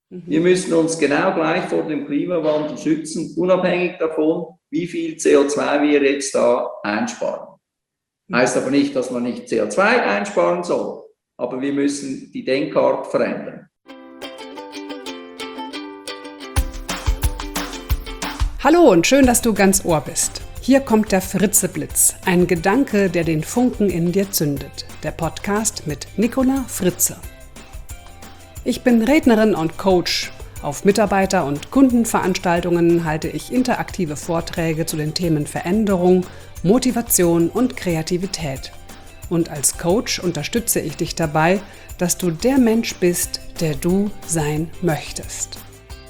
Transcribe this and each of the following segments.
Wir müssen uns genau gleich vor dem Klimawandel schützen, unabhängig davon, wie viel CO2 wir jetzt da einsparen. Heißt aber nicht, dass man nicht CO2 einsparen soll, aber wir müssen die Denkart verändern. Hallo und schön, dass du ganz Ohr bist. Hier kommt der Fritzeblitz, ein Gedanke, der den Funken in dir zündet. Der Podcast mit Nicola Fritze. Ich bin Rednerin und Coach. Auf Mitarbeiter- und Kundenveranstaltungen halte ich interaktive Vorträge zu den Themen Veränderung, Motivation und Kreativität. Und als Coach unterstütze ich dich dabei, dass du der Mensch bist, der du sein möchtest.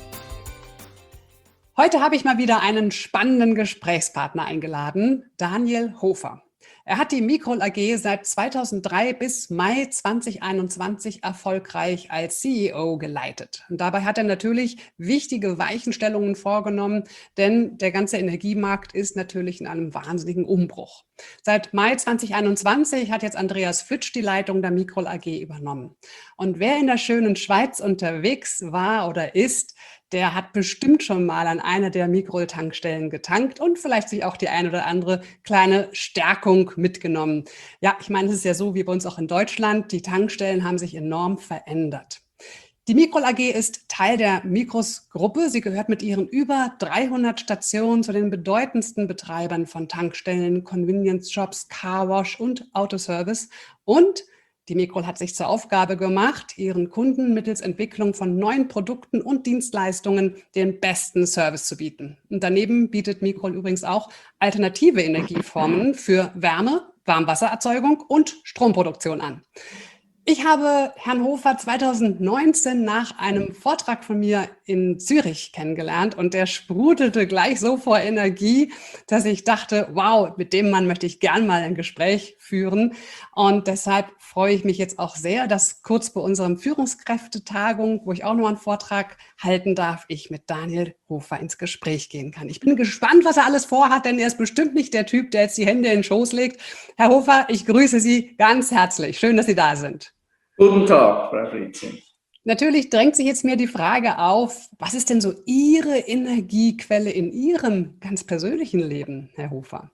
Heute habe ich mal wieder einen spannenden Gesprächspartner eingeladen, Daniel Hofer. Er hat die Microl AG seit 2003 bis Mai 2021 erfolgreich als CEO geleitet. Und dabei hat er natürlich wichtige Weichenstellungen vorgenommen, denn der ganze Energiemarkt ist natürlich in einem wahnsinnigen Umbruch. Seit Mai 2021 hat jetzt Andreas Flitsch die Leitung der Microl AG übernommen. Und wer in der schönen Schweiz unterwegs war oder ist, der hat bestimmt schon mal an einer der Microl-Tankstellen getankt und vielleicht sich auch die ein oder andere kleine Stärkung mitgenommen. Ja, ich meine, es ist ja so wie bei uns auch in Deutschland. Die Tankstellen haben sich enorm verändert. Die Microl AG ist Teil der Micros-Gruppe. Sie gehört mit ihren über 300 Stationen zu den bedeutendsten Betreibern von Tankstellen, Convenience-Shops, Carwash und Autoservice. Und die Microl hat sich zur Aufgabe gemacht, ihren Kunden mittels Entwicklung von neuen Produkten und Dienstleistungen den besten Service zu bieten. Und daneben bietet Microl übrigens auch alternative Energieformen für Wärme, Warmwassererzeugung und Stromproduktion an. Ich habe Herrn Hofer 2019 nach einem Vortrag von mir in Zürich kennengelernt und der sprudelte gleich so vor Energie, dass ich dachte, wow, mit dem Mann möchte ich gern mal ein Gespräch führen. Und deshalb freue ich mich jetzt auch sehr, dass kurz vor unserem Führungskräftetagung, wo ich auch noch einen Vortrag halten darf, ich mit Daniel Hofer ins Gespräch gehen kann. Ich bin gespannt, was er alles vorhat, denn er ist bestimmt nicht der Typ, der jetzt die Hände in den Schoß legt. Herr Hofer, ich grüße Sie ganz herzlich. Schön, dass Sie da sind. Guten Tag, Frau Fritze. Natürlich drängt sich jetzt mir die Frage auf, was ist denn so Ihre Energiequelle in Ihrem ganz persönlichen Leben, Herr Hofer?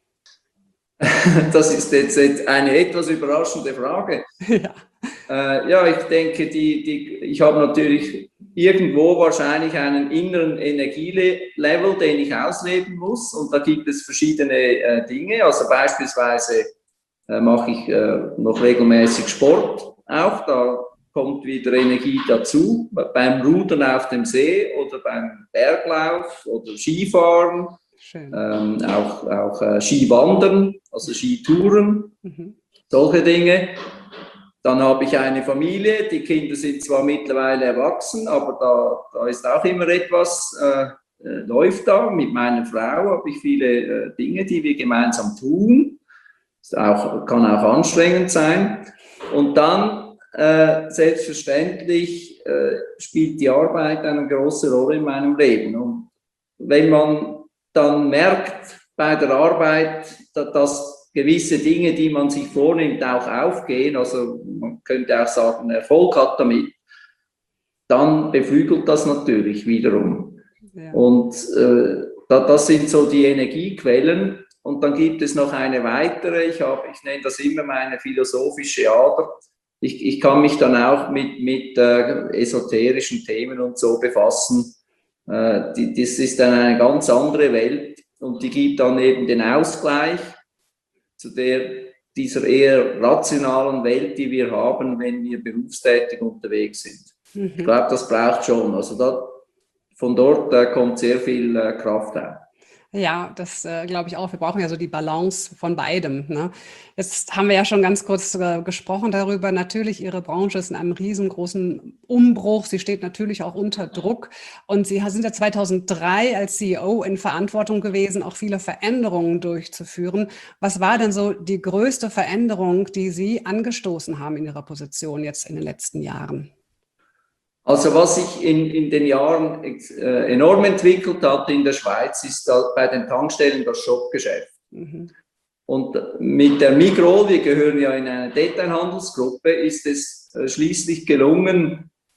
Das ist jetzt eine etwas überraschende Frage. Ja, ich denke, ich habe natürlich irgendwo wahrscheinlich einen inneren Energielevel, den ich ausleben muss. Und da gibt es verschiedene Dinge. Also beispielsweise mache ich noch regelmäßig Sport. Auch da kommt wieder Energie dazu, beim Rudern auf dem See oder beim Berglauf oder Skifahren, auch Skiwandern, also Skitouren, solche Dinge. Dann habe ich eine Familie, die Kinder sind zwar mittlerweile erwachsen, aber da ist auch immer etwas, läuft da. Mit meiner Frau habe ich viele Dinge, die wir gemeinsam tun. Kann auch anstrengend sein. Und dann, selbstverständlich, spielt die Arbeit eine große Rolle in meinem Leben. Und wenn man dann merkt bei der Arbeit, dass gewisse Dinge, die man sich vornimmt, auch aufgehen, also man könnte auch sagen, Erfolg hat damit, dann beflügelt das natürlich wiederum. Ja. Und das sind so die Energiequellen. Und dann gibt es noch eine weitere, ich nenne das immer meine philosophische Ader. Ich kann mich dann auch mit esoterischen Themen und so befassen. Das ist dann eine ganz andere Welt und die gibt dann eben den Ausgleich zu dieser eher rationalen Welt, die wir haben, wenn wir berufstätig unterwegs sind. Ich glaube, das braucht schon. Also von dort kommt sehr viel Kraft auf. Ja, das glaube ich auch. Wir brauchen ja so die Balance von beidem. Ne? Jetzt haben wir ja schon ganz kurz gesprochen darüber. Natürlich, Ihre Branche ist in einem riesengroßen Umbruch. Sie steht natürlich auch unter Druck. Und Sie sind ja 2003 als CEO in Verantwortung gewesen, auch viele Veränderungen durchzuführen. Was war denn so die größte Veränderung, die Sie angestoßen haben in Ihrer Position jetzt in den letzten Jahren? Also was sich in den Jahren enorm entwickelt hat in der Schweiz, ist bei den Tankstellen das Shopgeschäft. Und mit der Microl, wir gehören ja in eine Detailhandelsgruppe, ist es schließlich gelungen,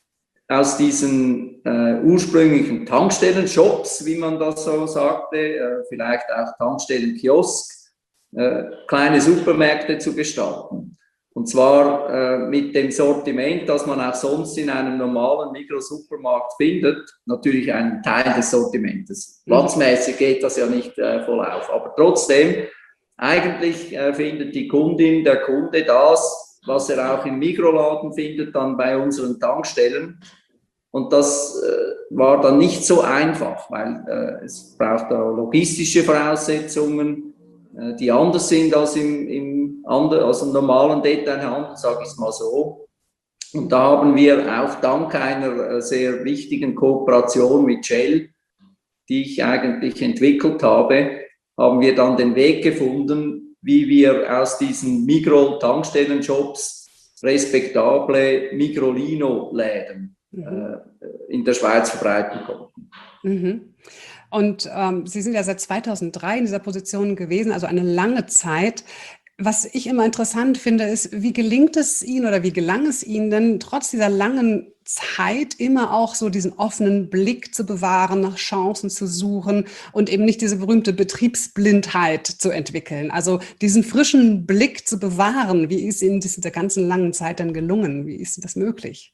aus diesen ursprünglichen Tankstellen-Shops, wie man das so sagte, vielleicht auch Tankstellen-Kiosk, kleine Supermärkte zu gestalten. Und zwar mit dem Sortiment, das man auch sonst in einem normalen Mikrosupermarkt findet, natürlich einen Teil des Sortimentes. Platzmäßig geht das ja nicht voll auf, aber trotzdem, eigentlich findet die Kundin, der Kunde das, was er auch im Mikroladen findet, dann bei unseren Tankstellen. Und das war dann nicht so einfach, weil es braucht da logistische Voraussetzungen, die anders sind als im normalen Detailhandel, sage ich es mal so. Und da haben wir auch dank einer sehr wichtigen Kooperation mit Shell, die ich eigentlich entwickelt habe, haben wir dann den Weg gefunden, wie wir aus diesen Migros-Tankstellen-Shops respektable Migrolino-Läden in der Schweiz verbreiten konnten. Mhm. Und Sie sind ja seit 2003 in dieser Position gewesen, also eine lange Zeit. Was ich immer interessant finde, ist, wie gelingt es Ihnen oder wie gelang es Ihnen denn, trotz dieser langen Zeit immer auch so diesen offenen Blick zu bewahren, nach Chancen zu suchen und eben nicht diese berühmte Betriebsblindheit zu entwickeln? Also diesen frischen Blick zu bewahren, wie ist Ihnen das in der ganzen langen Zeit dann gelungen? Wie ist das möglich?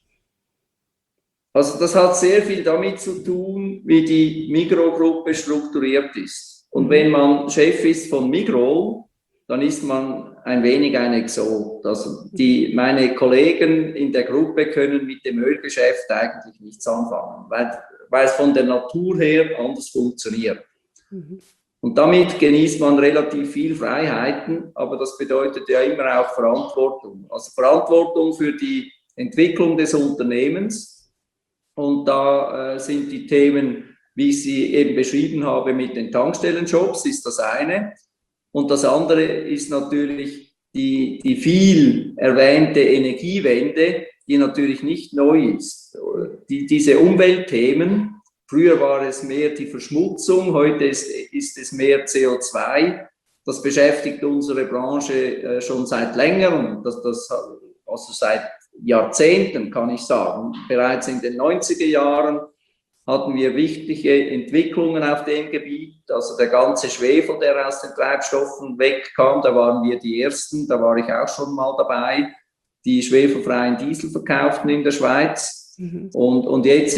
Also das hat sehr viel damit zu tun, wie die Migros-Gruppe strukturiert ist. Und wenn man Chef ist von Migros, dann ist man ein wenig ein Exot. Also meine Kollegen in der Gruppe können mit dem Ölgeschäft eigentlich nichts anfangen, weil es von der Natur her anders funktioniert. Und damit genießt man relativ viel Freiheiten, aber das bedeutet ja immer auch Verantwortung. Also Verantwortung für die Entwicklung des Unternehmens. Und da sind die Themen, wie ich sie eben beschrieben habe, mit den Tankstellenshops, ist das eine. Und das andere ist natürlich die viel erwähnte Energiewende, die natürlich nicht neu ist. Diese Umweltthemen, früher war es mehr die Verschmutzung, heute ist es mehr CO2. Das beschäftigt unsere Branche schon seit längerem, also seit Jahrzehnten, kann ich sagen. Bereits in den 90er Jahren hatten wir wichtige Entwicklungen auf dem Gebiet. Also der ganze Schwefel, der aus den Treibstoffen wegkam, da waren wir die Ersten, da war ich auch schon mal dabei, die schwefelfreien Diesel verkauften in der Schweiz. Und jetzt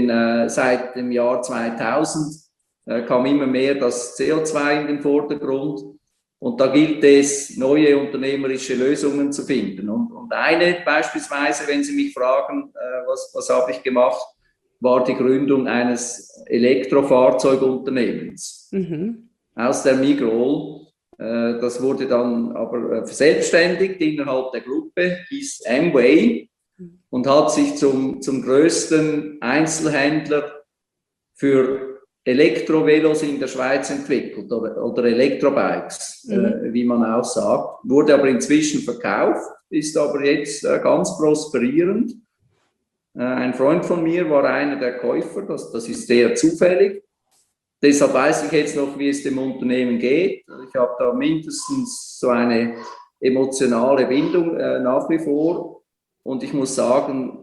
seit dem Jahr 2000 kam immer mehr das CO2 in den Vordergrund. Und da gilt es, neue unternehmerische Lösungen zu finden. Und eine beispielsweise, wenn Sie mich fragen, was habe ich gemacht, war die Gründung eines Elektrofahrzeugunternehmens aus der Migros. Das wurde dann aber verselbstständigt innerhalb der Gruppe, hieß Amway und hat sich zum größten Einzelhändler für Elektrovelos in der Schweiz entwickelt oder Elektrobikes, wie man auch sagt. Wurde aber inzwischen verkauft, ist aber jetzt ganz prosperierend. Ein Freund von mir war einer der Käufer, das ist sehr zufällig. Deshalb weiß ich jetzt noch, wie es dem Unternehmen geht. Ich habe da mindestens so eine emotionale Bindung nach wie vor. Und ich muss sagen,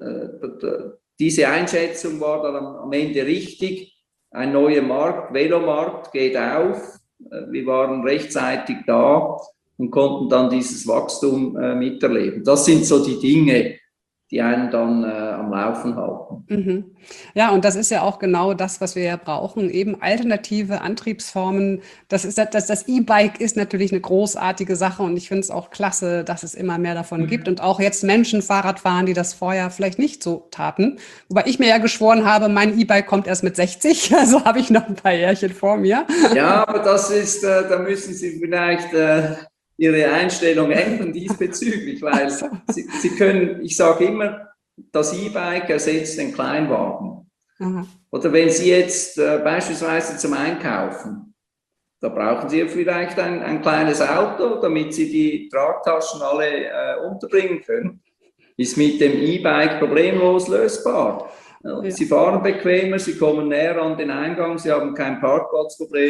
diese Einschätzung war dann am Ende richtig. Ein neuer Markt, Velomarkt, geht auf. Wir waren rechtzeitig da und konnten dann dieses Wachstum miterleben. Das sind so die Dinge, die einen dann am Laufen halten. Ja, und das ist ja auch genau das, was wir ja brauchen, eben alternative Antriebsformen. Das E-Bike ist natürlich eine großartige Sache und ich finde es auch klasse, dass es immer mehr davon gibt und auch jetzt Menschen Fahrrad fahren, die das vorher vielleicht nicht so taten. Wobei ich mir ja geschworen habe, mein E-Bike kommt erst mit 60, also habe ich noch ein paar Jährchen vor mir. Ja, aber das ist, da müssen Sie vielleicht Ihre Einstellung ändern diesbezüglich, weil Sie können, ich sage immer, das E-Bike ersetzt den Kleinwagen. Oder wenn Sie jetzt beispielsweise zum Einkaufen, da brauchen Sie vielleicht ein kleines Auto, damit Sie die Tragtaschen alle unterbringen können. Ist mit dem E-Bike problemlos lösbar. Ja. Sie fahren bequemer, Sie kommen näher an den Eingang, Sie haben kein Parkplatzproblem.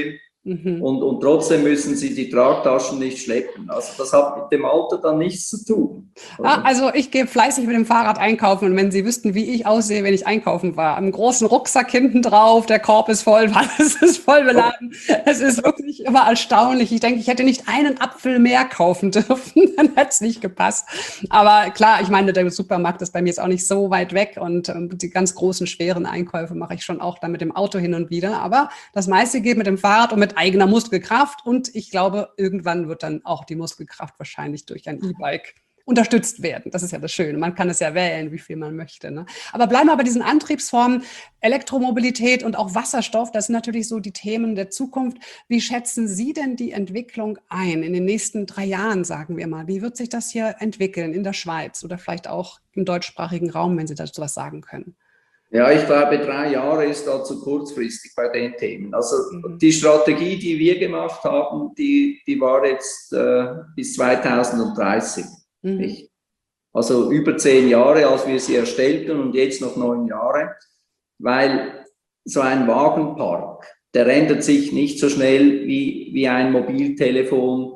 Und trotzdem müssen sie die Tragtaschen nicht schleppen. Also das hat mit dem Alter dann nichts zu tun. Also ich gehe fleißig mit dem Fahrrad einkaufen und wenn Sie wüssten, wie ich aussehe, wenn ich einkaufen war, einen großen Rucksack hinten drauf, der Korb ist voll, alles ist voll beladen. Es ist wirklich immer erstaunlich. Ich denke, ich hätte nicht einen Apfel mehr kaufen dürfen, dann hätte es nicht gepasst. Aber klar, ich meine, der Supermarkt ist bei mir jetzt auch nicht so weit weg und die ganz großen, schweren Einkäufe mache ich schon auch dann mit dem Auto hin und wieder. Aber das meiste geht mit dem Fahrrad und mit eigener Muskelkraft und ich glaube, irgendwann wird dann auch die Muskelkraft wahrscheinlich durch ein E-Bike unterstützt werden. Das ist ja das Schöne. Man kann es ja wählen, wie viel man möchte. Ne? Aber bleiben wir bei diesen Antriebsformen, Elektromobilität und auch Wasserstoff. Das sind natürlich so die Themen der Zukunft. Wie schätzen Sie denn die Entwicklung ein in den nächsten 3 Jahren, sagen wir mal? Wie wird sich das hier entwickeln in der Schweiz oder vielleicht auch im deutschsprachigen Raum, wenn Sie dazu was sagen können? Ja, ich glaube, 3 Jahre ist da zu kurzfristig bei den Themen. Also die Strategie, die wir gemacht haben, die war jetzt bis 2030. Nicht? Also über 10 Jahre, als wir sie erstellten und jetzt noch 9 Jahre, weil so ein Wagenpark, der ändert sich nicht so schnell wie ein Mobiltelefon.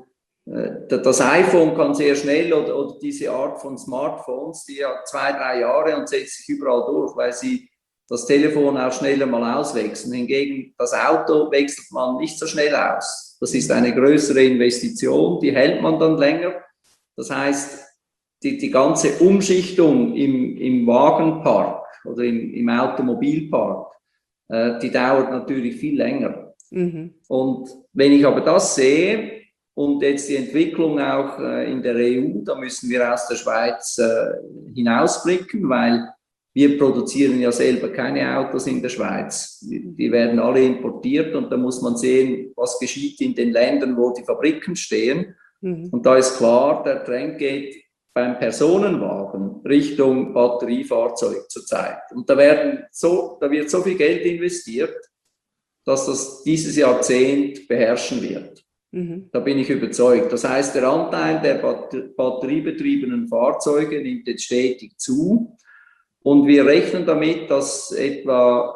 Das iPhone kann sehr schnell oder diese Art von Smartphones, die hat 2, 3 Jahre und setzt sich überall durch, weil sie das Telefon auch schneller mal auswechseln. Hingegen das Auto wechselt man nicht so schnell aus. Das ist eine größere Investition, die hält man dann länger. Das heißt, die ganze Umschichtung im Wagenpark oder im Automobilpark, die dauert natürlich viel länger. Und wenn ich aber das sehe, und jetzt die Entwicklung auch in der EU, da müssen wir aus der Schweiz hinausblicken, weil wir produzieren ja selber keine Autos in der Schweiz. Die werden alle importiert und da muss man sehen, was geschieht in den Ländern, wo die Fabriken stehen. Und da ist klar, der Trend geht beim Personenwagen Richtung Batteriefahrzeug zurzeit. Und da wird so viel Geld investiert, dass das dieses Jahrzehnt beherrschen wird. Da bin ich überzeugt. Das heißt, der Anteil der batteriebetriebenen Fahrzeuge nimmt jetzt stetig zu. Und wir rechnen damit, dass etwa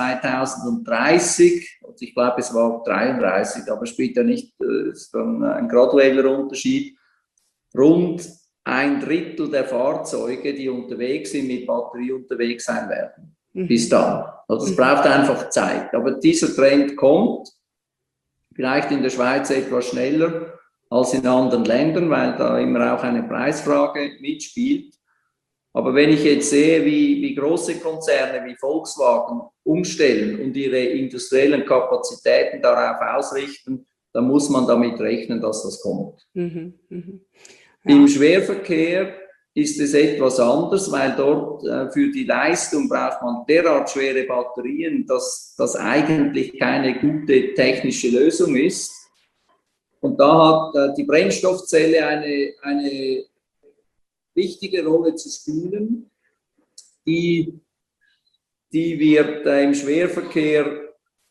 2030, also ich glaube, es war 33, aber spielt ja nicht, ist dann ein gradueller Unterschied, rund 1/3 der Fahrzeuge, die unterwegs sind, mit Batterie unterwegs sein werden. Bis dann. Also es braucht einfach Zeit. Aber dieser Trend kommt. Vielleicht in der Schweiz etwas schneller als in anderen Ländern, weil da immer auch eine Preisfrage mitspielt. Aber wenn ich jetzt sehe, wie große Konzerne wie Volkswagen umstellen und ihre industriellen Kapazitäten darauf ausrichten, dann muss man damit rechnen, dass das kommt. Ja. Im Schwerverkehr ist es etwas anders, weil dort für die Leistung braucht man derart schwere Batterien, dass das eigentlich keine gute technische Lösung ist. Und da hat die Brennstoffzelle eine wichtige Rolle zu spielen, die wird im Schwerverkehr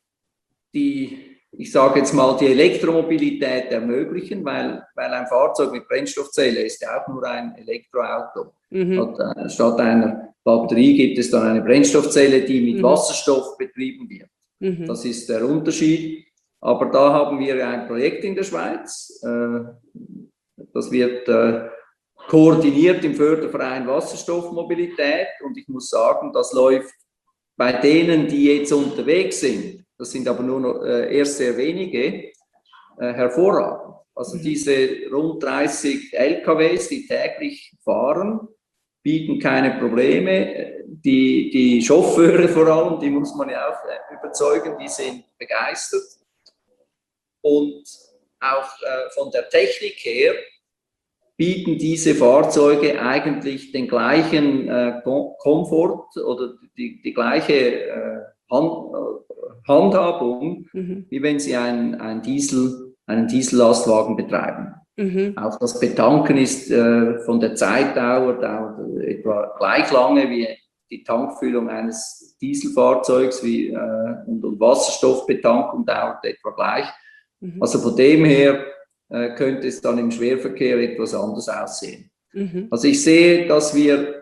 ich sage jetzt mal, die Elektromobilität ermöglichen, weil ein Fahrzeug mit Brennstoffzelle ist ja auch nur ein Elektroauto. Statt einer Batterie gibt es dann eine Brennstoffzelle, die mit Wasserstoff betrieben wird. Das ist der Unterschied. Aber da haben wir ein Projekt in der Schweiz. Das wird koordiniert im Förderverein Wasserstoffmobilität. Und ich muss sagen, das läuft bei denen, die jetzt unterwegs sind, das sind aber nur noch erst sehr wenige, hervorragend. Also diese rund 30 LKWs, die täglich fahren, bieten keine Probleme. Die Chauffeure vor allem, die muss man ja auch überzeugen, die sind begeistert. Und auch von der Technik her bieten diese Fahrzeuge eigentlich den gleichen Komfort oder die gleiche Handhabung, wie wenn Sie einen Diesellastwagen betreiben. Auch das Betanken ist von der Zeitdauer dauert etwa gleich lange wie die Tankfüllung eines Dieselfahrzeugs und Wasserstoffbetankung dauert etwa gleich. Also von dem her könnte es dann im Schwerverkehr etwas anders aussehen. Also ich sehe, dass wir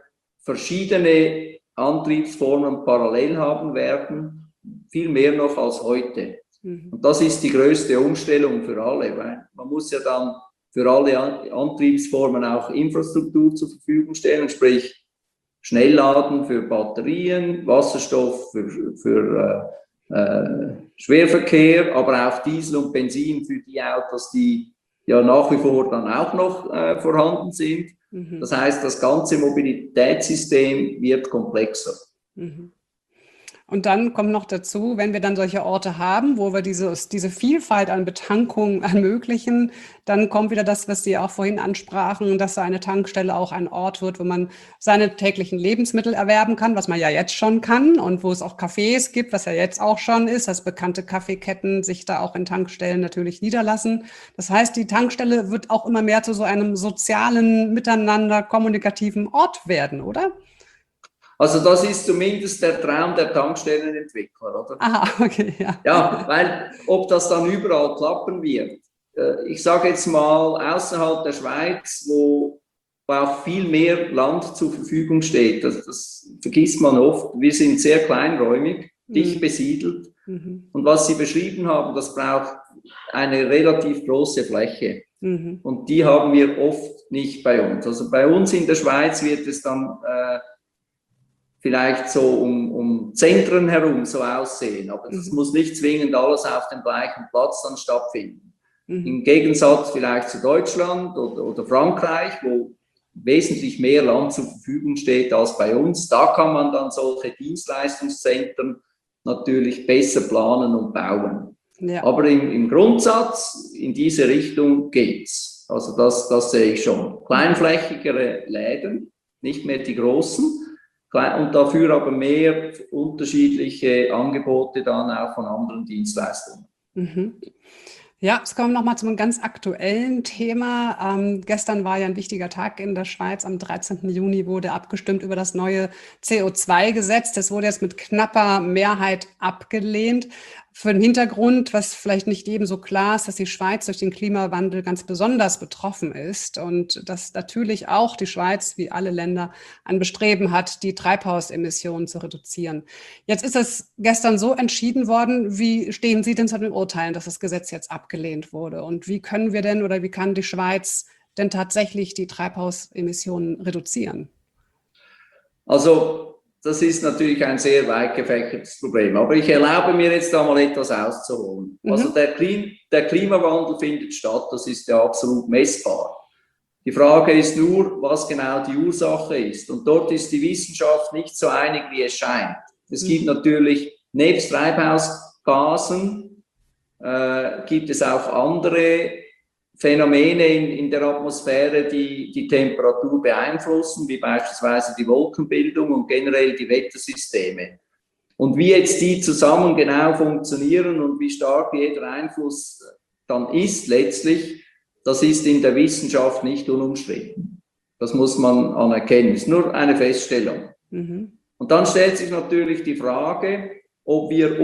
verschiedene Antriebsformen parallel haben werden, viel mehr noch als heute. Und das ist die größte Umstellung für alle, weil man muss ja dann für alle Antriebsformen auch Infrastruktur zur Verfügung stellen, sprich Schnellladen für Batterien, Wasserstoff für Schwerverkehr, aber auch Diesel und Benzin für die Autos, die ja nach wie vor dann auch noch vorhanden sind. Das heißt, das ganze Mobilitätssystem wird komplexer. Und dann kommt noch dazu, wenn wir dann solche Orte haben, wo wir diese Vielfalt an Betankungen ermöglichen, dann kommt wieder das, was Sie auch vorhin ansprachen, dass eine Tankstelle auch ein Ort wird, wo man seine täglichen Lebensmittel erwerben kann, was man ja jetzt schon kann und wo es auch Cafés gibt, was ja jetzt auch schon ist, dass bekannte Kaffeeketten sich da auch in Tankstellen natürlich niederlassen. Das heißt, die Tankstelle wird auch immer mehr zu so einem sozialen, miteinander kommunikativen Ort werden, oder? Also das ist zumindest der Traum der Tankstellenentwickler, oder? Aha, okay, ja. Ja, weil ob das dann überall klappen wird, ich sage jetzt mal außerhalb der Schweiz, wo auch viel mehr Land zur Verfügung steht, das vergisst man oft, wir sind sehr kleinräumig, dicht besiedelt und was Sie beschrieben haben, das braucht eine relativ große Fläche und die haben wir oft nicht bei uns. Also bei uns in der Schweiz wird es dann vielleicht so um Zentren herum so aussehen, aber das muss nicht zwingend alles auf dem gleichen Platz dann stattfinden. Im Gegensatz vielleicht zu Deutschland oder Frankreich, wo wesentlich mehr Land zur Verfügung steht als bei uns, da kann man dann solche Dienstleistungszentren natürlich besser planen und bauen. Ja. Aber im Grundsatz in diese Richtung geht's. Also das sehe ich schon. Kleinflächigere Läden, nicht mehr die großen, und dafür aber mehr unterschiedliche Angebote dann auch von anderen Dienstleistungen. Ja, es kommt nochmal zu einem ganz aktuellen Thema. Gestern war ja ein wichtiger Tag in der Schweiz. Am 13. Juni wurde abgestimmt über das neue CO2-Gesetz. Das wurde jetzt mit knapper Mehrheit abgelehnt. Für den Hintergrund, was vielleicht nicht jedem so klar ist, dass die Schweiz durch den Klimawandel ganz besonders betroffen ist und dass natürlich auch die Schweiz, wie alle Länder, ein Bestreben hat, die Treibhausemissionen zu reduzieren. Jetzt ist es gestern so entschieden worden. Wie stehen Sie denn zu den Urteilen, dass das Gesetz jetzt abgelehnt wurde? Und wie können wir denn oder wie kann die Schweiz denn tatsächlich die Treibhausemissionen reduzieren? Also das ist natürlich ein sehr weit gefächertes Problem. Aber ich erlaube mir jetzt da mal etwas auszuholen. Also der Klimawandel findet statt, das ist ja absolut messbar. Die Frage ist nur, was genau die Ursache ist. Und dort ist die Wissenschaft nicht so einig, wie es scheint. Es gibt natürlich nebst Treibhausgasen, gibt es auch andere Phänomene in der Atmosphäre, die die Temperatur beeinflussen, wie beispielsweise die Wolkenbildung und generell die Wettersysteme. Und wie jetzt die zusammen genau funktionieren und wie stark jeder Einfluss dann ist letztlich, das ist in der Wissenschaft nicht unumstritten. Das muss man anerkennen. Es ist nur eine Feststellung. Und dann stellt sich natürlich die Frage, ob wir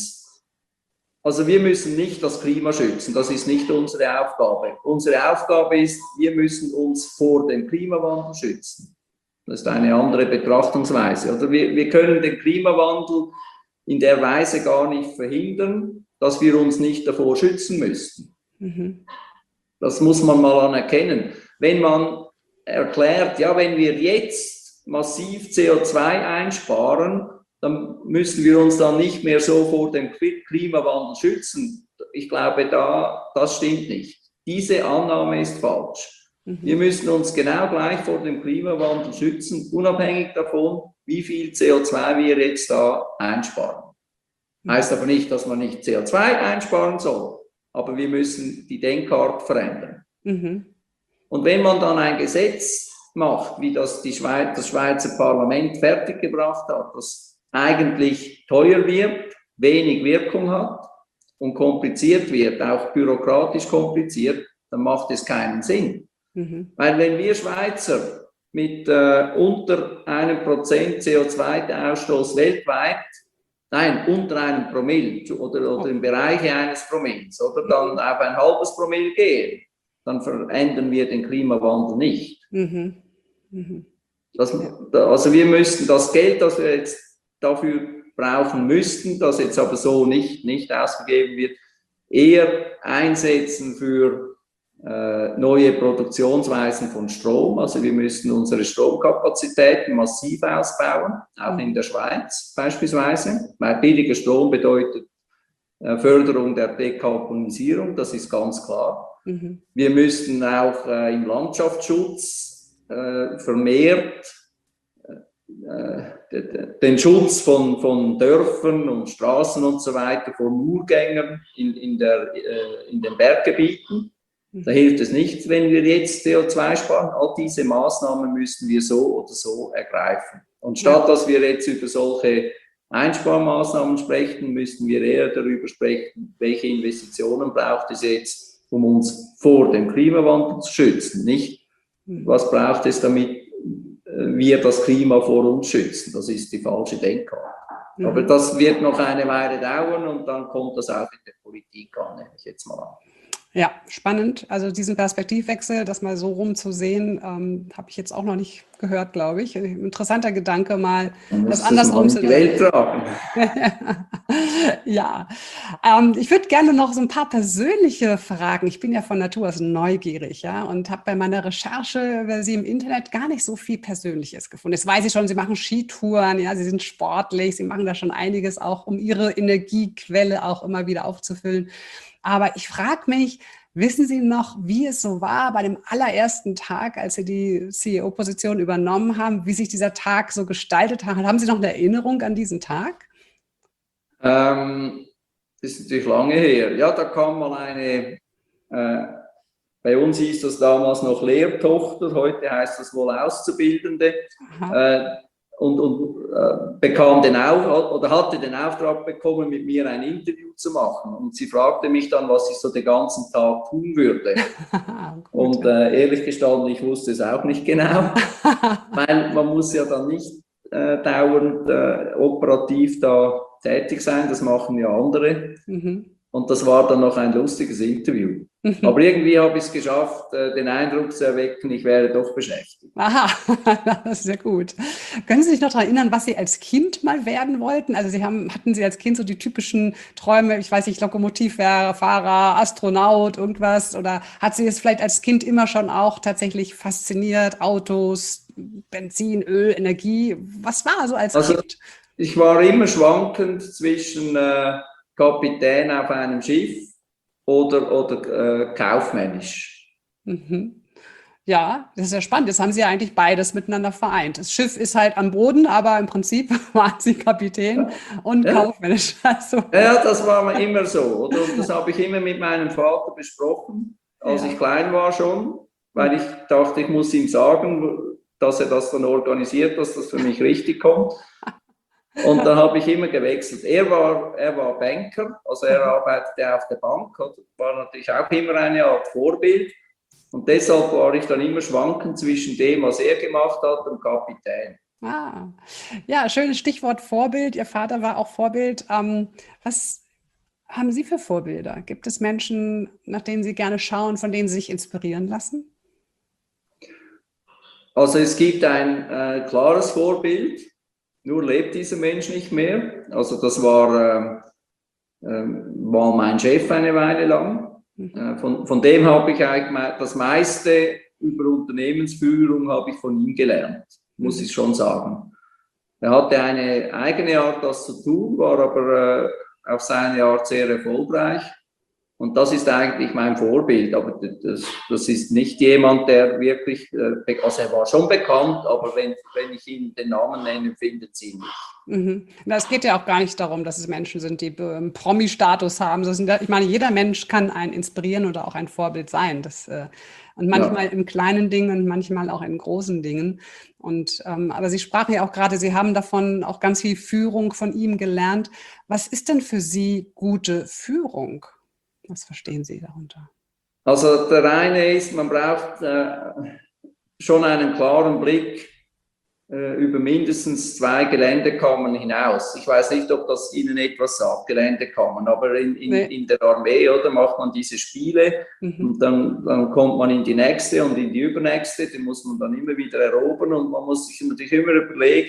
wir müssen nicht das Klima schützen, das ist nicht unsere Aufgabe. Unsere Aufgabe ist, wir müssen uns vor dem Klimawandel schützen. Das ist eine andere Betrachtungsweise. Oder wir können den Klimawandel in der Weise gar nicht verhindern, dass wir uns nicht davor schützen müssten. Das muss man mal anerkennen. Wenn man erklärt, ja, wenn wir jetzt massiv CO2 einsparen, dann müssen wir uns dann nicht mehr so vor dem Klimawandel schützen. Ich glaube, das stimmt nicht. Diese Annahme ist falsch. Wir müssen uns genau gleich vor dem Klimawandel schützen, unabhängig davon, wie viel CO2 wir jetzt da einsparen. Heißt aber nicht, dass man nicht CO2 einsparen soll, aber wir müssen die Denkart verändern. Und wenn man dann ein Gesetz macht, wie das Schweizer Parlament fertiggebracht hat, das eigentlich teuer wird, wenig Wirkung hat und kompliziert wird, auch bürokratisch kompliziert, dann macht es keinen Sinn. Weil wenn wir Schweizer mit unter 1% CO2-Ausstoß weltweit, unter einem Promille oder im Bereich eines Promilles oder dann auf ein halbes Promille gehen, dann verändern wir den Klimawandel nicht. Also wir müssten das Geld, das wir jetzt dafür brauchen müssten, das jetzt aber so nicht ausgegeben wird, eher einsetzen für neue Produktionsweisen von Strom. Also wir müssten unsere Stromkapazitäten massiv ausbauen, auch in der Schweiz beispielsweise, weil billiger Strom bedeutet Förderung der Dekarbonisierung, das ist ganz klar. Mhm. Wir müssten auch im Landschaftsschutz vermehrt den Schutz von Dörfern und Straßen und so weiter vor Murgängern in den Berggebieten. Da hilft es nicht, wenn wir jetzt CO2 sparen. All diese Maßnahmen müssen wir so oder so ergreifen. Und statt dass wir jetzt über solche Einsparmaßnahmen sprechen, müssten wir eher darüber sprechen, welche Investitionen braucht es jetzt, um uns vor dem Klimawandel zu schützen. Nicht, was braucht es, damit wir das Klima vor uns schützen. Das ist die falsche Denkart. Aber das wird noch eine Weile dauern und dann kommt das auch in der Politik an, nehme ich jetzt mal an. Ja, spannend. Also diesen Perspektivwechsel, das mal so rum zu sehen, habe ich jetzt auch noch nicht gehört, glaube ich. Interessanter Gedanke, mal das andersrum zu Welt tragen. Ja, ich würde gerne noch so ein paar persönliche Fragen. Ich bin ja von Natur aus neugierig, ja, und habe bei meiner Recherche über Sie im Internet gar nicht so viel Persönliches gefunden. Jetzt weiß ich schon, Sie machen Skitouren, ja, Sie sind sportlich, Sie machen da schon einiges auch, um Ihre Energiequelle auch immer wieder aufzufüllen. Aber ich frage mich, wissen Sie noch, wie es so war bei dem allerersten Tag, als Sie die CEO-Position übernommen haben, wie sich dieser Tag so gestaltet hat? Haben Sie noch eine Erinnerung an diesen Tag? Das ist natürlich lange her. Ja, da kam mal eine, bei uns hieß das damals noch Lehrtochter, heute heißt das wohl Auszubildende, bekam hatte den Auftrag bekommen, mit mir ein Interview zu machen. Und sie fragte mich dann, was ich so den ganzen Tag tun würde. Und ehrlich gestanden, ich wusste es auch nicht genau, weil man muss ja dann nicht dauernd operativ da tätig sein, das machen ja andere. Und das war dann noch ein lustiges Interview. Aber irgendwie habe ich es geschafft, den Eindruck zu erwecken, ich wäre doch beschäftigt. Aha, das ist sehr gut. Können Sie sich noch daran erinnern, was Sie als Kind mal werden wollten? Also hatten Sie als Kind so die typischen Träume, ich weiß nicht, Lokomotivfahrer, Astronaut, irgendwas? Oder hat Sie es vielleicht als Kind immer schon auch tatsächlich fasziniert? Autos, Benzin, Öl, Energie? Was war so als Kind? Ich war immer schwankend zwischen Kapitän auf einem Schiff oder kaufmännisch. Ja, das ist ja spannend. Jetzt haben Sie ja eigentlich beides miteinander vereint. Das Schiff ist halt am Boden, aber im Prinzip waren Sie Kapitän und kaufmännisch. Also. Ja, das war immer so. Oder? Und das habe ich immer mit meinem Vater besprochen, als ich klein war schon, weil ich dachte, ich muss ihm sagen, dass er das dann organisiert, dass das für mich richtig kommt. Und dann habe ich immer gewechselt. Er war Banker, also er arbeitete auf der Bank, war natürlich auch immer eine Art Vorbild. Und deshalb war ich dann immer schwankend zwischen dem, was er gemacht hat, und Kapitän. Ja, schönes Stichwort Vorbild. Ihr Vater war auch Vorbild. Was haben Sie für Vorbilder? Gibt es Menschen, nach denen Sie gerne schauen, von denen Sie sich inspirieren lassen? Also es gibt ein klares Vorbild. Nur lebt dieser Mensch nicht mehr. Also das war mein Chef eine Weile lang. Von dem habe ich eigentlich das meiste über Unternehmensführung habe ich von ihm gelernt, muss ich schon sagen. Er hatte eine eigene Art, das zu tun, war aber auf seine Art sehr erfolgreich. Und das ist eigentlich mein Vorbild, aber das ist nicht jemand, der wirklich, also er war schon bekannt, aber wenn ich ihm den Namen nenne, findet sie ihn nicht. Es geht ja auch gar nicht darum, dass es Menschen sind, die Promi-Status haben. Ich meine, jeder Mensch kann einen inspirieren oder auch ein Vorbild sein. Und manchmal in kleinen Dingen und manchmal auch in großen Dingen. Aber Sie sprachen ja auch gerade, Sie haben davon auch ganz viel Führung von ihm gelernt. Was ist denn für Sie gute Führung? Was verstehen Sie darunter? Also der eine ist, man braucht schon einen klaren Blick über mindestens 2 Geländekammern hinaus. Ich weiß nicht, ob das Ihnen etwas sagt, Geländekammern, aber in der Armee, oder, macht man diese Spiele und dann kommt man in die nächste und in die übernächste, die muss man dann immer wieder erobern und man muss sich natürlich immer überlegen,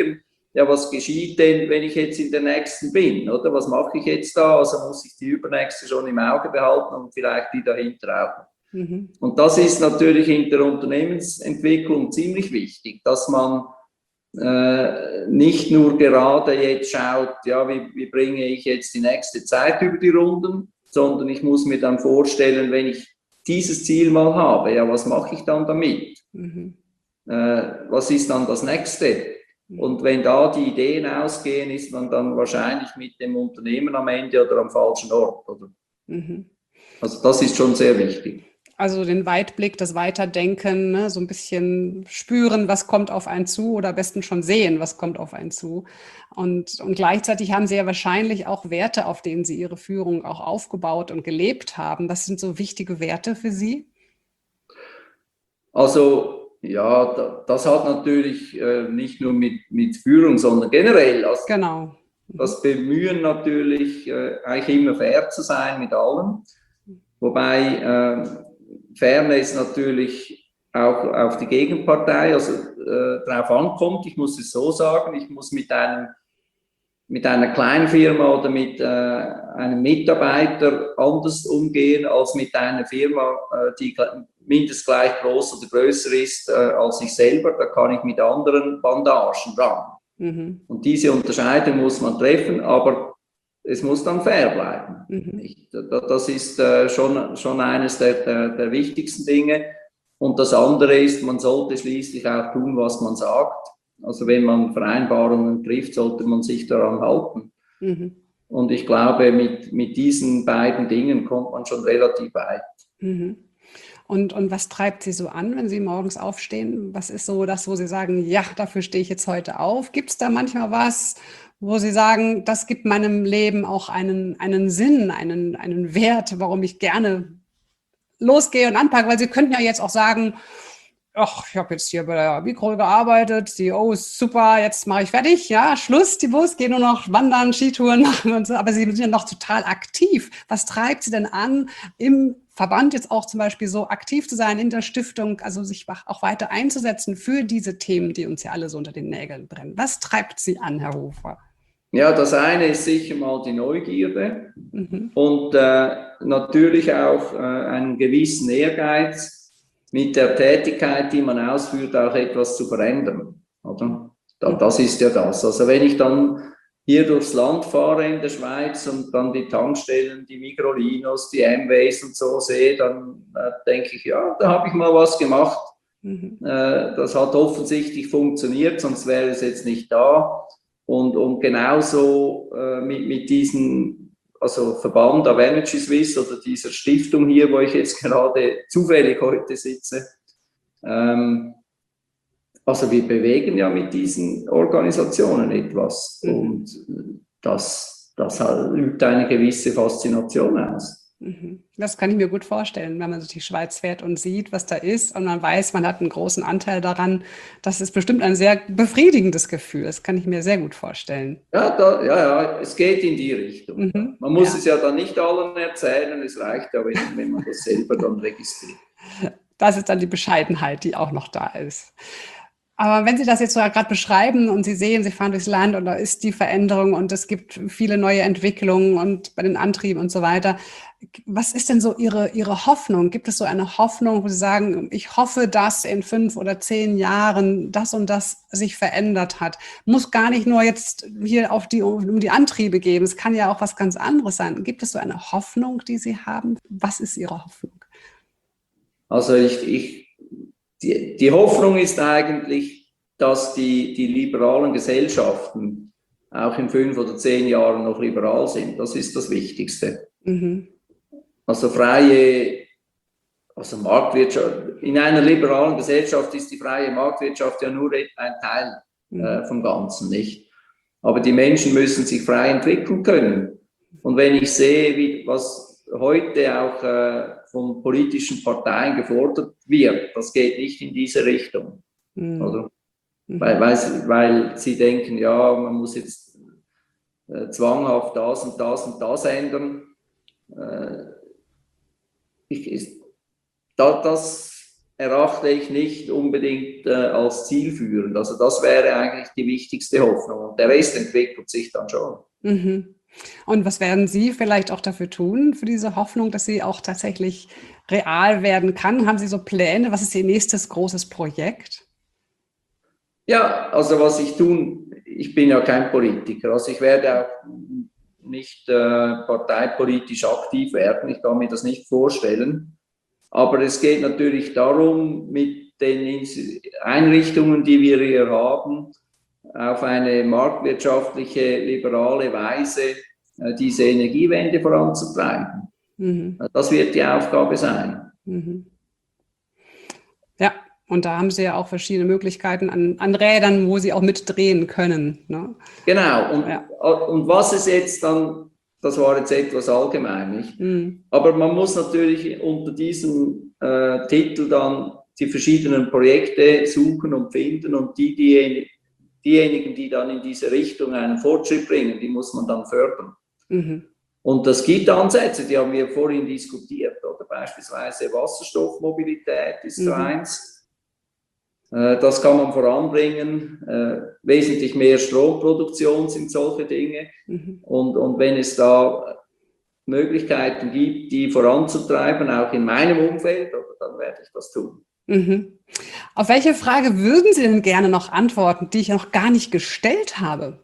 ja, was geschieht denn, wenn ich jetzt in der nächsten bin, oder? Was mache ich jetzt da? Also muss ich die übernächste schon im Auge behalten und vielleicht die dahinter auch. Mhm. Und das ist natürlich in der Unternehmensentwicklung ziemlich wichtig, dass man nicht nur gerade jetzt schaut, ja, wie bringe ich jetzt die nächste Zeit über die Runden, sondern ich muss mir dann vorstellen, wenn ich dieses Ziel mal habe, ja, was mache ich dann damit? Mhm. Was ist dann das Nächste? Und wenn da die Ideen ausgehen, ist man dann wahrscheinlich mit dem Unternehmen am Ende oder am falschen Ort. Oder? Mhm. Also das ist schon sehr wichtig. Also den Weitblick, das Weiterdenken, ne, so ein bisschen spüren, was kommt auf einen zu oder am besten schon sehen, was kommt auf einen zu. Und gleichzeitig haben Sie ja wahrscheinlich auch Werte, auf denen Sie Ihre Führung auch aufgebaut und gelebt haben. Was sind so wichtige Werte für Sie? Also ja, das hat natürlich nicht nur mit Führung, sondern generell. Also genau. Das Bemühen natürlich, eigentlich immer fair zu sein mit allen. Wobei Fairness natürlich auch auf die Gegenpartei drauf ankommt. Ich muss es so sagen, ich muss mit einer kleinen Firma oder mit einem Mitarbeiter anders umgehen als mit einer Firma, die mindestens gleich groß oder größer ist als ich selber. Da kann ich mit anderen Bandagen ran. Mhm. Und diese Unterscheidung muss man treffen, aber es muss dann fair bleiben. Mhm. Das ist schon eines der wichtigsten Dinge. Und das andere ist, man sollte schließlich auch tun, was man sagt. Also wenn man Vereinbarungen trifft, sollte man sich daran halten. Mhm. Und ich glaube, mit diesen beiden Dingen kommt man schon relativ weit. Mhm. Und was treibt Sie so an, wenn Sie morgens aufstehen? Was ist so das, wo Sie sagen, ja, dafür stehe ich jetzt heute auf? Gibt es da manchmal was, wo Sie sagen, das gibt meinem Leben auch einen Sinn, einen Wert, warum ich gerne losgehe und anpacke? Weil Sie könnten ja jetzt auch sagen, ach, ich habe jetzt hier bei der Microl gearbeitet, die ist super, jetzt mache ich fertig, ja, Schluss, die Bus, gehe nur noch wandern, Skitouren machen und so, aber Sie sind ja noch total aktiv. Was treibt Sie denn an, im Verband jetzt auch zum Beispiel so aktiv zu sein, in der Stiftung, also sich auch weiter einzusetzen für diese Themen, die uns ja alle so unter den Nägeln brennen? Was treibt Sie an, Herr Hofer? Ja, das eine ist sicher mal die Neugierde und natürlich auch einen gewissen Ehrgeiz, mit der Tätigkeit, die man ausführt, auch etwas zu verändern. Oder? Das ist ja das. Also wenn ich dann hier durchs Land fahre in der Schweiz und dann die Tankstellen, die Migrolinos, die Amways und so sehe, dann denke ich, ja, da habe ich mal was gemacht. Das hat offensichtlich funktioniert, sonst wäre es jetzt nicht da. Und genauso mit diesen also Verband of Energy Swiss oder dieser Stiftung hier, wo ich jetzt gerade zufällig heute sitze. Also wir bewegen ja mit diesen Organisationen etwas und das übt eine gewisse Faszination aus. Das kann ich mir gut vorstellen, wenn man durch die Schweiz fährt und sieht, was da ist und man weiß, man hat einen großen Anteil daran. Das ist bestimmt ein sehr befriedigendes Gefühl. Das kann ich mir sehr gut vorstellen. Ja, es geht in die Richtung. Man muss es ja dann nicht allen erzählen, es reicht ja, wenn man das selber dann registriert. Das ist dann die Bescheidenheit, die auch noch da ist. Aber wenn Sie das jetzt so gerade beschreiben und Sie sehen, Sie fahren durchs Land und da ist die Veränderung und es gibt viele neue Entwicklungen und bei den Antrieben und so weiter. Was ist denn so Ihre Hoffnung? Gibt es so eine Hoffnung, wo Sie sagen, ich hoffe, dass in 5 oder 10 Jahren das und das sich verändert hat? Muss gar nicht nur jetzt hier um die Antriebe gehen. Es kann ja auch was ganz anderes sein. Gibt es so eine Hoffnung, die Sie haben? Was ist Ihre Hoffnung? Also die Hoffnung ist eigentlich, dass die liberalen Gesellschaften auch in 5 oder 10 Jahren noch liberal sind. Das ist das Wichtigste. Also Marktwirtschaft. In einer liberalen Gesellschaft ist die freie Marktwirtschaft ja nur ein Teil vom Ganzen, nicht? Aber die Menschen müssen sich frei entwickeln können. Und wenn ich sehe, was heute auch von politischen Parteien gefordert wird, das geht nicht in diese Richtung. Oder? Weil sie denken, ja, man muss jetzt zwanghaft das und das und das ändern. Das erachte ich nicht unbedingt als zielführend. Also das wäre eigentlich die wichtigste Hoffnung. Und der Rest entwickelt sich dann schon. Mhm. Und was werden Sie vielleicht auch dafür tun, für diese Hoffnung, dass sie auch tatsächlich real werden kann? Haben Sie so Pläne? Was ist Ihr nächstes großes Projekt? Ja, also was ich tun, ich bin ja kein Politiker, also ich werde auch nicht parteipolitisch aktiv werden, ich kann mir das nicht vorstellen. Aber es geht natürlich darum, mit den Einrichtungen, die wir hier haben, auf eine marktwirtschaftliche, liberale Weise diese Energiewende voranzutreiben. Mhm. Das wird die Aufgabe sein. Mhm. Ja, und da haben Sie ja auch verschiedene Möglichkeiten an Rädern, wo Sie auch mitdrehen können. Ne? Genau, und was es jetzt dann, das war jetzt etwas allgemein, nicht? Mhm. Aber man muss natürlich unter diesem Titel dann die verschiedenen Projekte suchen und finden und diejenigen, die dann in diese Richtung einen Fortschritt bringen, die muss man dann fördern. Mhm. Und das gibt Ansätze, die haben wir vorhin diskutiert, oder beispielsweise Wasserstoffmobilität ist so eins. Das kann man voranbringen. Wesentlich mehr Stromproduktion sind solche Dinge. Mhm. Und wenn es da Möglichkeiten gibt, die voranzutreiben, auch in meinem Umfeld, dann werde ich das tun. Mhm. Auf welche Frage würden Sie denn gerne noch antworten, die ich noch gar nicht gestellt habe?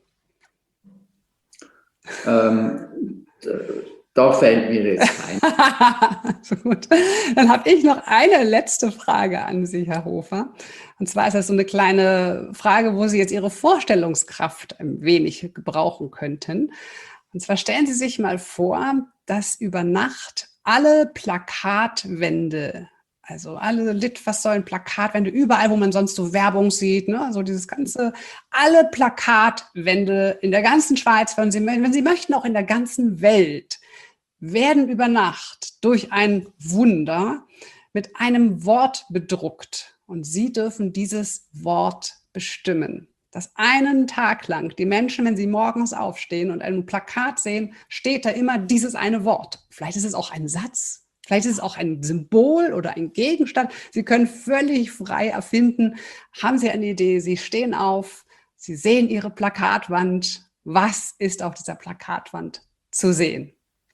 Da fällt mir jetzt ein. So gut. Dann habe ich noch eine letzte Frage an Sie, Herr Hofer. Und zwar ist das so eine kleine Frage, wo Sie jetzt Ihre Vorstellungskraft ein wenig gebrauchen könnten. Und zwar stellen Sie sich mal vor, dass über Nacht alle Plakatwände, also alle Litfaßsäulen, Plakatwände, überall, wo man sonst so Werbung sieht, ne, so dieses ganze, alle Plakatwände in der ganzen Schweiz, wenn Sie möchten, auch in der ganzen Welt, werden über Nacht durch ein Wunder mit einem Wort bedruckt. Und Sie dürfen dieses Wort bestimmen. Dass einen Tag lang die Menschen, wenn sie morgens aufstehen und ein Plakat sehen, steht da immer dieses eine Wort. Vielleicht ist es auch ein Satz, vielleicht ist es auch ein Symbol oder ein Gegenstand. Sie können völlig frei erfinden. Haben Sie eine Idee? Sie stehen auf, Sie sehen Ihre Plakatwand. Was ist auf dieser Plakatwand zu sehen?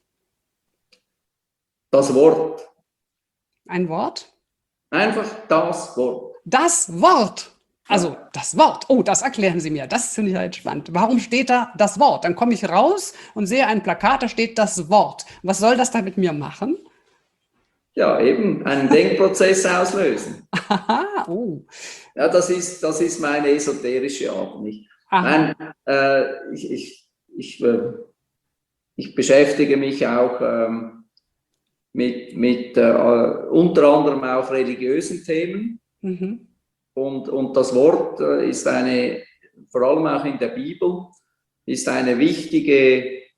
Das Wort. Ein Wort? Einfach das Wort. Das Wort. Also das Wort. Oh, das erklären Sie mir. Das finde ich halt spannend. Warum steht da das Wort? Dann komme ich raus und sehe ein Plakat, da steht das Wort. Was soll das da mit mir machen? Ja, eben einen Denkprozess auslösen. Aha, oh. Ja, das ist meine esoterische Art, nicht? Nein, ich beschäftige mich auch mit unter anderem auch religiösen Themen. Mhm. Und das Wort ist vor allem auch in der Bibel, ist ein wichtiges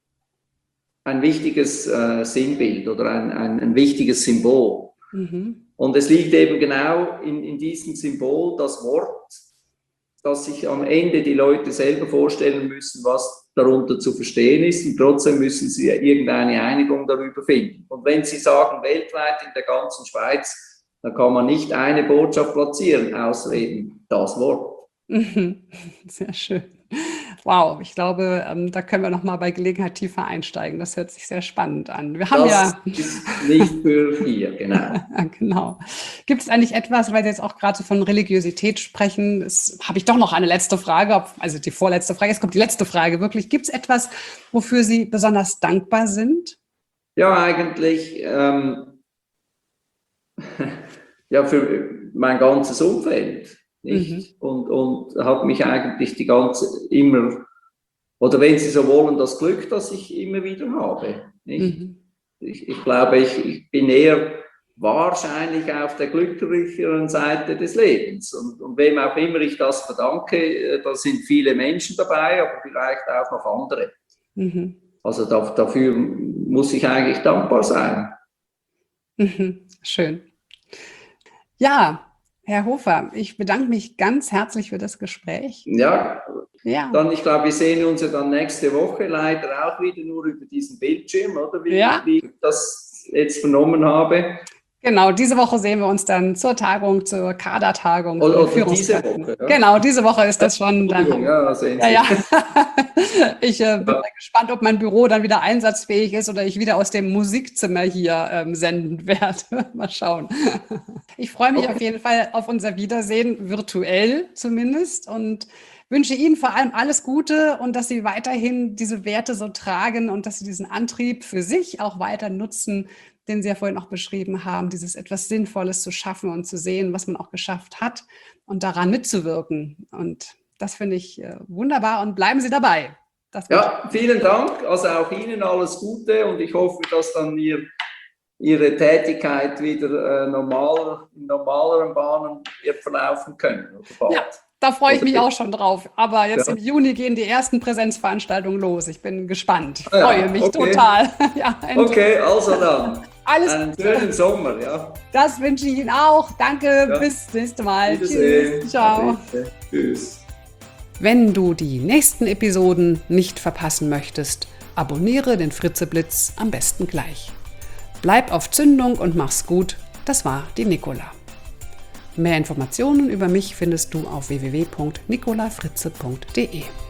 Sinnbild oder ein wichtiges Symbol. Mhm. Und es liegt eben genau in diesem Symbol das Wort, dass sich am Ende die Leute selber vorstellen müssen, was darunter zu verstehen ist, und trotzdem müssen sie irgendeine Einigung darüber finden. Und wenn Sie sagen, weltweit in der ganzen Schweiz, dann kann man nicht eine Botschaft platzieren, außer eben das Wort. Sehr schön. Wow, ich glaube, da können wir noch mal bei Gelegenheit tiefer einsteigen. Das hört sich sehr spannend an. Wir haben das ist nicht für hier, genau. Genau. Gibt es eigentlich etwas, weil Sie jetzt auch gerade so von Religiosität sprechen, habe ich doch noch eine letzte Frage, also die vorletzte Frage, jetzt kommt die letzte Frage wirklich. Gibt es etwas, wofür Sie besonders dankbar sind? Ja, eigentlich ja, für mein ganzes Umfeld. Nicht? Mhm. Und habe mich eigentlich immer, oder wenn Sie so wollen, das Glück, das ich immer wieder habe. Nicht? Mhm. Ich glaube, ich bin eher wahrscheinlich auf der glücklicheren Seite des Lebens. Und wem auch immer ich das verdanke, da sind viele Menschen dabei, aber vielleicht auch noch andere. Mhm. Also dafür muss ich eigentlich dankbar sein. Mhm. Schön. Ja, Herr Hofer, ich bedanke mich ganz herzlich für das Gespräch. Ja. Dann, ich glaube, wir sehen uns ja dann nächste Woche leider auch wieder nur über diesen Bildschirm, oder wie ich das jetzt vernommen habe. Genau, diese Woche sehen wir uns dann zur Tagung, zur Kadertagung. Oder diese Woche. Ja? Genau, diese Woche ist das schon. Dann, ja, sehen Sie. Ja. Ich bin mal gespannt, ob mein Büro dann wieder einsatzfähig ist oder ich wieder aus dem Musikzimmer hier senden werde. Mal schauen. Ich freue mich auf jeden Fall auf unser Wiedersehen, virtuell zumindest, und wünsche Ihnen vor allem alles Gute und dass Sie weiterhin diese Werte so tragen und dass Sie diesen Antrieb für sich auch weiter nutzen, den Sie ja vorhin auch beschrieben haben, dieses etwas Sinnvolles zu schaffen und zu sehen, was man auch geschafft hat und daran mitzuwirken. Und das finde ich wunderbar und bleiben Sie dabei. Ja, vielen Dank. Also auch Ihnen alles Gute und ich hoffe, dass dann Ihre Tätigkeit wieder in normaleren Bahnen wird verlaufen können. Ja, da freue ich mich auch schon drauf. Aber jetzt im Juni gehen die ersten Präsenzveranstaltungen los. Ich bin gespannt. Ich freue mich total. Ja, okay, also dann. Einen schönen Sommer, ja. Das wünsche ich Ihnen auch. Danke, bis nächste Mal. Tschüss. Ciao. Tschüss. Wenn du die nächsten Episoden nicht verpassen möchtest, abonniere den Fritzeblitz am besten gleich. Bleib auf Zündung und mach's gut. Das war die Nicola. Mehr Informationen über mich findest du auf www.nicolafritze.de.